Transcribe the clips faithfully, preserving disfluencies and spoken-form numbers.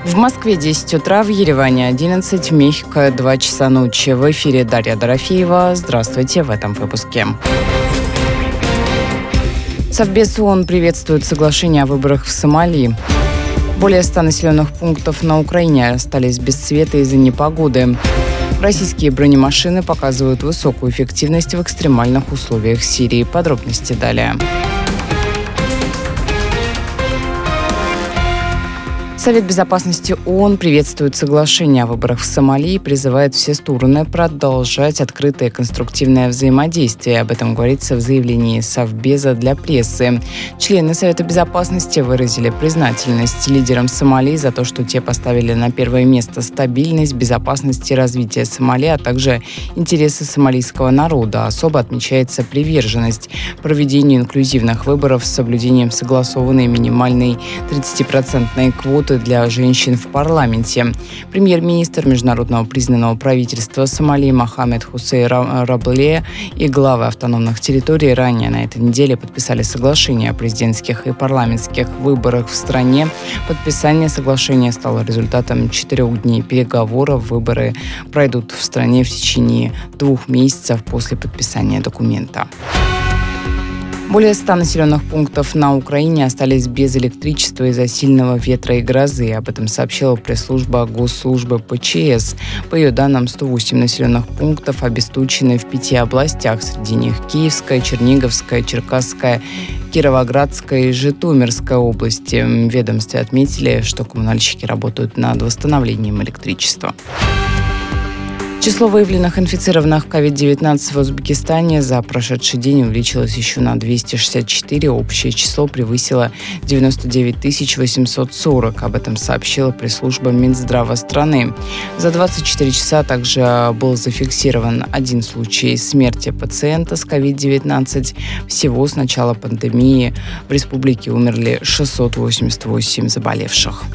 В Москве десять утра, в Ереване одиннадцать, в Мехико два часа ночи. В эфире Дарья Дорофеева. Здравствуйте в этом выпуске. Совбез ООН приветствует соглашение о выборах в Сомали. Более ста населенных пунктов на Украине остались без света из-за непогоды. Российские бронемашины показывают высокую эффективность в экстремальных условиях Сирии. Подробности далее. Совет безопасности ООН приветствует соглашение о выборах в Сомали и призывает все стороны продолжать открытое конструктивное взаимодействие. Об этом говорится в заявлении Совбеза для прессы. Члены Совета безопасности выразили признательность лидерам Сомали за то, что те поставили на первое место стабильность, безопасность и развитие Сомали, а также интересы сомалийского народа. Особо отмечается приверженность проведению инклюзивных выборов с соблюдением согласованной минимальной тридцатипроцентной квоты для женщин в парламенте. Премьер-министр международного признанного правительства Сомали Мохаммед Хусейн Рабле и главы автономных территорий ранее на этой неделе подписали соглашение о президентских и парламентских выборах в стране. Подписание соглашения стало результатом четырех дней переговоров. Выборы пройдут в стране в течение двух месяцев после подписания документа. Более ста населенных пунктов на Украине остались без электричества из-за сильного ветра и грозы. Об этом сообщила пресс-служба Госслужбы ПЧС. По ее данным, сто восемь населенных пунктов обесточены в пяти областях. Среди них Киевская, Черниговская, Черкасская, Кировоградская и Житомирская области. В ведомстве отметили, что коммунальщики работают над восстановлением электричества. Число выявленных инфицированных ковид девятнадцать в Узбекистане за прошедший день увеличилось еще на двести шестьдесят четыре. Общее число превысило девяносто девять тысяч восемьсот сорок. Об этом сообщила пресс-служба Минздрава страны. За двадцать четыре часа также был зафиксирован один случай смерти пациента с ковид девятнадцать. Всего с начала пандемии в республике умерли шестьсот восемьдесят восемь заболевших.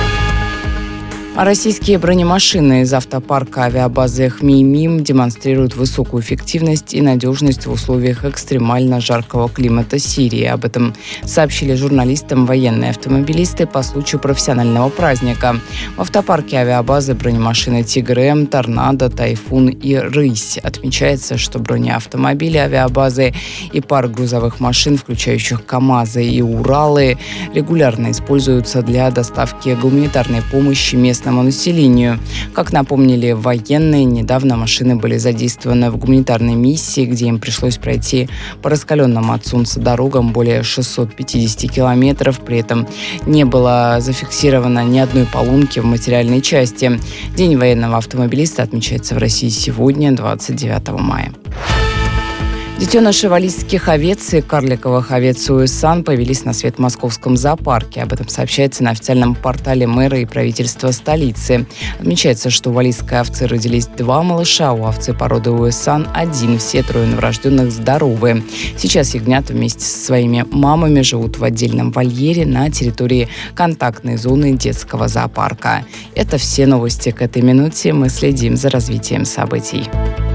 А российские бронемашины из автопарка авиабазы Хмеймим демонстрируют высокую эффективность и надежность в условиях экстремально жаркого климата Сирии. Об этом сообщили журналистам военные автомобилисты по случаю профессионального праздника. В автопарке авиабазы бронемашины «Тигр-М», «Торнадо», «Тайфун» и «Рысь». Отмечается, что бронеавтомобили авиабазы и парк грузовых машин, включающих КАМАЗы и Уралы, регулярно используются для доставки гуманитарной помощи местным населению. Как напомнили военные, недавно машины были задействованы в гуманитарной миссии, где им пришлось пройти по раскаленным от солнца дорогам более шестисот пятидесяти километров. При этом не было зафиксировано ни одной поломки в материальной части. День военного автомобилиста отмечается в России сегодня, двадцать девятого мая. Детеныши валлийских овец и карликовых овец Уэссан появились на свет в московском зоопарке. Об этом сообщается на официальном портале мэра и правительства столицы. Отмечается, что у валлийской овцы родились два малыша, у овцы породы Уэссан один. Все трое новорожденных здоровы. Сейчас ягнята вместе со своими мамами живут в отдельном вольере на территории контактной зоны детского зоопарка. Это все новости к этой минуте. Мы следим за развитием событий.